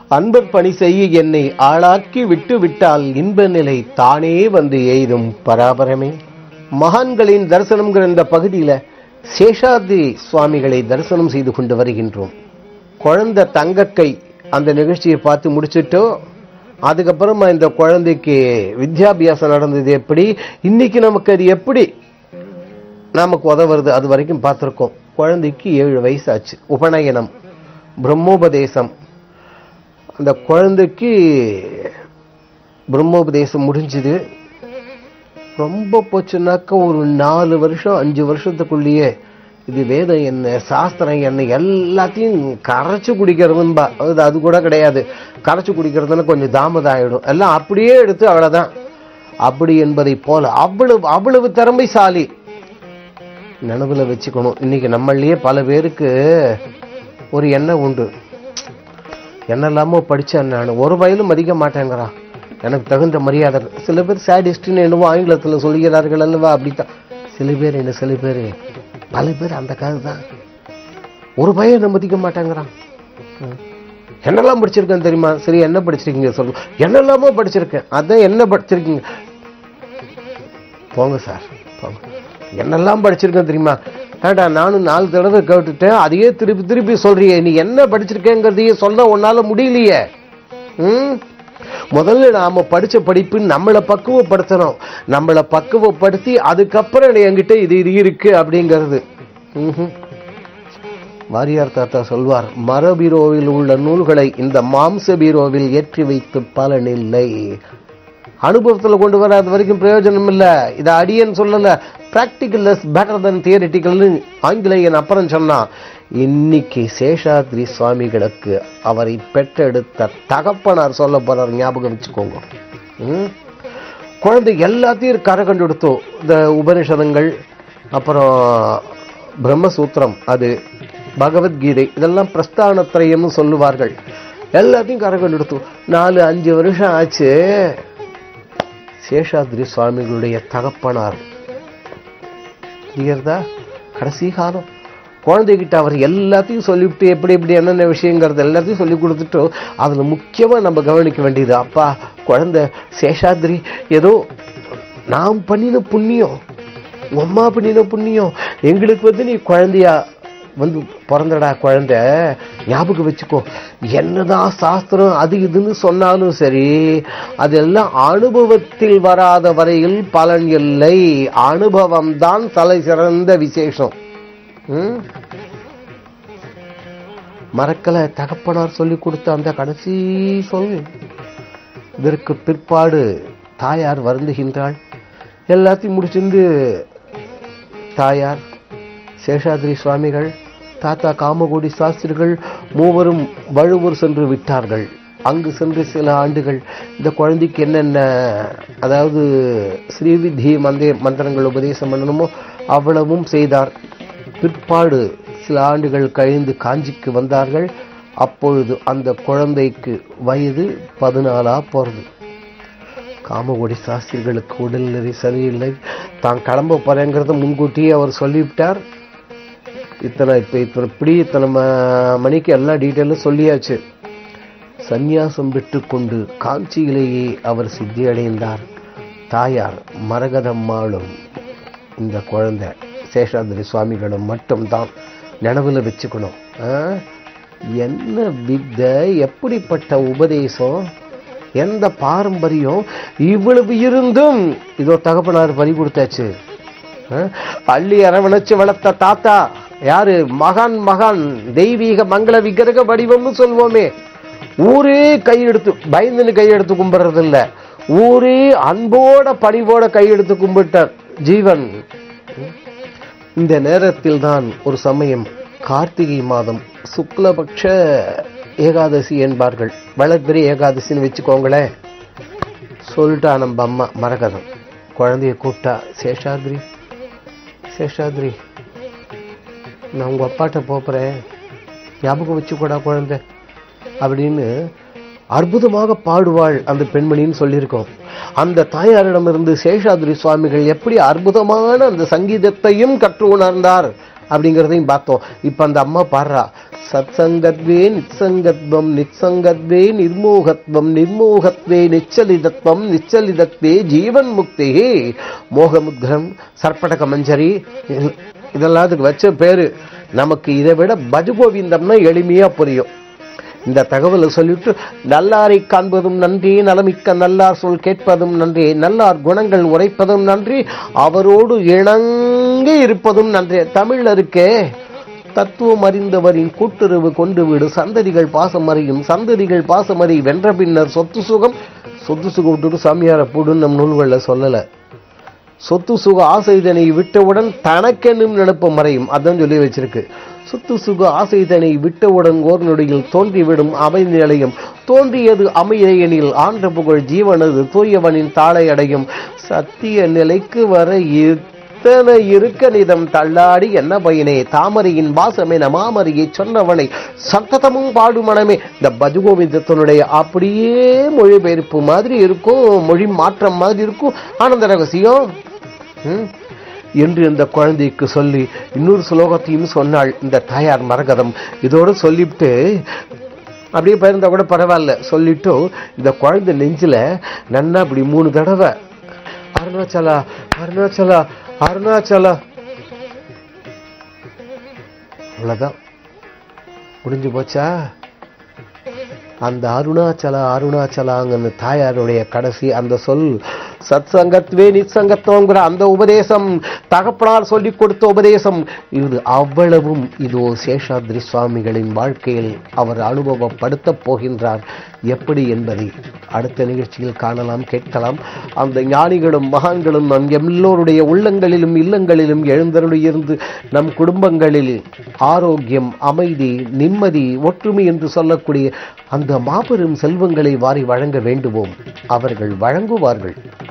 அன்பர் பணி செய்ய என்னை ஆளாக்கி விட்டு விட்டால் இன்ப நிலை தானே வந்து எய்தும் பராபரமே. மகான்களின் தரிசனம்ங்கிற இந்த பகுதியில சேஷாத்ரி சுவாமிகளை தரிசனம் செய்து கொண்டு வருகின்றோம். குழந்தை தங்கக்கை அந்த நிகழ்ச்சியை பார்த்து முடிச்சுட்டோ, அதுக்கப்புறமா இந்த குழந்தைக்கு வித்யாபியாசம் நடந்தது எப்படி, இன்னைக்கு நமக்கு அது எப்படி நமக்கு உதவுறது, அது வரைக்கும் பார்த்துருக்கோம். குழந்தைக்கு 7 வயசு ஆச்சு. உபநயனம், பிரம்மோபதேசம். அந்த குழந்தைக்கு பிரம்மோபதேசம் முடிஞ்சுது. ரொம்ப போச்சுன்னாக்க ஒரு 4 வருஷம் 5 வருஷத்துக்குள்ளேயே இது வேதம் என்ன, சாஸ்திரம் என்ன, எல்லாத்தையும் கரைச்சு குடிக்கிறதுன்பா. அது கூட கிடையாது. கரைச்சு குடிக்கிறதுன்னு கொஞ்சம் தாமதம் ஆயிடும். எல்லாம் அப்படியே எடுத்து அவ்வளவுதான். அப்படி என்பதை போல அவ்வளவு திறமைசாலி. நினைவுல வச்சுக்கணும். இன்னைக்கு நம்மளையே பல பேருக்கு ஒரு எண்ணம் உண்டு, என்னெல்லாமோ படிச்சேன் நான், ஒரு வயலும் மதிக்க மாட்டேங்கிறான், எனக்கு தகுந்த மரியாதை. சில பேர் சாடிஸ்ட்னு என்னவோ ஆங்கிலத்தில் சொல்கிறார்கள் அல்லவா, அப்படித்தான் சில பேர். என்ன சில பேர், பல பேர் அந்த காது தான். ஒரு பையன் மதிக்க மாட்டேங்கிறான். என்னெல்லாம் படிச்சிருக்கேன் தெரியுமா? சரி, என்ன படிச்சிருக்கீங்க சொல்லுங்க. என்னெல்லாமோ படிச்சிருக்கேன். அதான் என்ன படிச்சிருக்கீங்க? போங்க சார் போங்க. என்னெல்லாம் படிச்சிருக்கேன் தெரியுமா? ஏண்டா, நானும் 4 தடவை கேட்டுட்டேன், அதையே திருப்பி திருப்பி சொல்றியே. நீ என்ன படிச்சிருக்கேங்கிறதையே சொல்ல உன்னால முடியலையே. முதல்ல நாம படிச்ச படிப்பு நம்மளை பக்குவப்படுத்தணும். நம்மளை பக்குவப்படுத்தி அதுக்கப்புறம் என்கிட்ட இது இருக்கு அப்படிங்கிறது. வாரியார் தாத்தா சொல்வார், மரபீரோவில் உள்ள நூல்களை இந்த மாம்ச பீரோவில் ஏற்றி வைத்து பலனில்லை. அனுபவத்தில் கொண்டு வராத வரைக்கும் பிரயோஜனம் இல்லை. இதை அடியன் சொல்லல, practical is better than theoretical ஆங்கிலேயன் அப்புறம் சொன்னா. இன்னைக்கு சேஷாத்ரி சுவாமிகளுக்கு அவரை பெற்றெடுத்த தகப்பனார் சொல்ல போறார், ஞாபகம் வச்சுக்கோங்க. குழந்தை எல்லாத்தையும் கரை கண்டு எடுத்தோம். இந்த உபனிஷதங்கள், அப்புறம் பிரம்மசூத்திரம், அது பகவத்கீதை, இதெல்லாம் பிரஸ்தானத்திரயம்னு சொல்லுவார்கள். எல்லாத்தையும் கரை கண்டு எடுத்தோம். 4-5 வருஷம் ஆச்சு. சேஷாத்ரி சுவாமிகளுடைய தகப்பனார் கடைசி காலம் குழந்தைகிட்ட அவர் எல்லாத்தையும் சொல்லிவிட்டு எப்படி எப்படி என்னென்ன விஷயங்கிறது எல்லாத்தையும் சொல்லி கொடுத்துட்டு, அதுல முக்கியமா நம்ம கவனிக்க வேண்டியது, அப்பா குழந்தை சேஷாத்ரி, ஏதோ நாம் பண்ணின புண்ணியம், உங்க அம்மா பண்ணின புண்ணியம், எங்களுக்கு நீ குழந்தையா பிறந்தடா குழந்தை, ஞாபகம் வச்சுக்கோ. என்னதான் சாஸ்திரம் அது இதுன்னு சொன்னாலும் சரி, அதெல்லாம் அனுபவத்தில் வராத வரையில் பலன் இல்லை. அனுபவம் தான் தலை சிறந்த விசேஷம். மறக்கல தகப்பனார் சொல்லி கொடுத்த அந்த கடைசி சொல். இதற்கு பிற்பாடு தாயார் வருந்துகின்றாள். எல்லாத்தையும் முடிச்சிருந்து தாயார், சேஷாத்ரி சுவாமிகள், தாத்தா காமகோடி சாஸ்திரிகள் மூவரும் வழுவூர் சென்று விட்டார்கள். அங்கு சென்று சில ஆண்டுகள் இந்த குழந்தைக்கு என்னென்ன, அதாவது ஸ்ரீவித்தி மந்திரங்கள் உபதேசம் பண்ணணுமோ அவ்வளவும் செய்தார். பிற்பாடு சில ஆண்டுகள் கழிந்து காஞ்சிக்கு வந்தார்கள். அப்பொழுது அந்த குழந்தைக்கு வயது 14 போறது. காமகோடி சாஸ்திரிகளுக்கு உடல்நிலை சரியில்லை. தான் கிளம்ப போறேங்கிறத முன்கூட்டியே அவர் சொல்லிவிட்டார். இத்தனை மணிக்கு எல்லா டீட்டெயிலும் சொல்லியாச்சு. சந்நியாசம் விட்டு கொண்டு காஞ்சியிலேயே அவர் சித்தி அடைந்தார். தாயார் மரகதம்மாளும் இந்த குழந்தை சேஷாத்ரி சுவாமிகளும் மட்டும்தான். நினைவுல வச்சுக்கணும். என்ன வித்தை, எப்படிப்பட்ட உபதேசம், எந்த பாரம்பரியம். இவ்வளவு இருந்தும் இதோ தகப்பனார் பறி கொடுத்தாச்சு. அள்ளி அரவணைச்சு வளர்த்த தாத்தா யாரு? மகான் தெய்வீக மங்கள விக்கிரக வடிவம்னு சொல்வோமே. ஊரே கையெடுத்து பயந்துன்னு கையெடுத்து கும்பிடுறது இல்ல, ஊரே அன்போட பணிவோட கையெடுத்து கும்பிட்டார் ஜீவன். இந்த நேரத்தில் தான் ஒரு சமயம் கார்த்திகை மாதம் சுக்லபக்ஷ ஏகாதசி என்பார்கள். வளர்பிரி ஏகாதசின்னு வச்சுக்கோங்களேன். சொல்லிட்டா நம்ம அம்மா மரகதம் குழந்தைய கூப்பிட்டா, சேஷாத்ரி நான் உங்க அப்பாட்ட போறேன், ஞாபகம் வச்சுக்கூடா குழந்தை அப்படின்னு அற்புதமாக பாடுவாள் அந்த பெண்மணின்னு சொல்லியிருக்கோம். அந்த தாயாரிடமிருந்து சேஷாத்ரி சுவாமிகள் எப்படி அற்புதமான அந்த சங்கீதத்தையும் கற்று உணர்ந்தார் அப்படிங்கிறதையும் பார்த்தோம். இப்ப அந்த அம்மா பாடுறா, சத்சங்கத்வே நித்சங்கத்வம் நித்சங்கத்வே நிர்மோகத்வம் நிர்மோகத்வே நிச்சலிதத்வம் நிச்சலிதத்வே ஜீவன் முக்தி. மோகமுத்கரம், சர்ப்படக மஞ்சரி, இதெல்லாம் அதுக்கு வச்ச பேரு. நமக்கு இதை விட பஜகோவிந்தம்னா எளிமையா புரியும். இந்த தகவலை சொல்லிட்டு, நல்லாரை காண்பதும் நன்றி, நலமிக்க நல்லார் சொல் கேட்பதும் நன்றி, நல்லார் குணங்கள் உரைப்பதும் நன்றி, அவரோடு இணங்கி இருப்பதும் நன்றி. தமிழ்ல இருக்கே, தத்துவம் அறிந்தவரின் கூட்டுறவு கொண்டு விடு, சந்ததிகள் பாசம் அறியும், சந்ததிகள் பாசம் அறி, வென்ற பின்னர் சொத்து சுகம். சொத்து சுகம் விட்டுட்டு சாமியார போடுன்னு நம் நூல்களில் சொல்லல. சொத்து சுக ஆசைதனை விட்டவுடன் தனக்கென்னும் நினைப்ப மறையும், அதான் சொல்லி வச்சிருக்கு. சொத்து சுக ஆசைதனை விட்டவுடன் ஓர் நொடியில் தோன்றிவிடும் அமைதி நிலையம், தோன்றியது அமையெனில் ஆண்ட புகழ் ஜீவனது தூயவனின் தாளை அடையும். சத்திய நிலைக்கு வர இத்தனை இருக்க நிதம் தள்ளாடி என்ன பயனே, தாமரையின் வாசமென மாமரியை சொன்னவனை சத்தமும் பாடுமனமே. இந்த பஜகோவிந்தத்தினுடைய அப்படியே மொழிபெயர்ப்பு மாதிரி இருக்கும், மொழி மாற்றம் மாதிரி இருக்கும். ஆனந்த ரகசியம் என்று இந்த குழந்தைக்கு சொல்லி இன்னொரு ஸ்லோகத்தையும் சொன்னாள் இந்த தாயார் மரகதம். இதோடு சொல்லிவிட்டு அப்படியே பயிருந்தா கூட பரவாயில்ல, சொல்லிட்டு இந்த குழந்தை நெஞ்சில நன்னா அப்படி 3 தடவை அருணாச்சலா அருணாச்சலா அருணாச்சலா, அவ்வளவுதான், முடிஞ்சு போச்சா. அந்த அருணாச்சலா அருணாச்சலாங்கன்னு தாயாருடைய கடைசி அந்த சொல் சத்சங்கத்வே நிச்சங்கத்துவங்கிற அந்த உபதேசம், தகப்பனார் சொல்லிக் கொடுத்த உபதேசம், இது அவ்வளவும் இதோ சேஷாத்ரி சுவாமிகளின் வாழ்க்கையில் அவர் அனுபவப்படுத்தப் போகின்றார். எப்படி என்பதை அடுத்த நிகழ்ச்சியில் காணலாம், கேட்கலாம். அந்த ஞானிகளும் மகான்களும் நம் எல்லோருடைய உள்ளங்களிலும் இல்லங்களிலும் எழுந்தருளியிருந்து நம் குடும்பங்களில் ஆரோக்கியம், அமைதி, நிம்மதி, ஒற்றுமை என்று சொல்லக்கூடிய அந்த மாபெரும் செல்வங்களை வாரி வழங்க வேண்டுவோம். அவர்கள் வழங்குவார்கள்.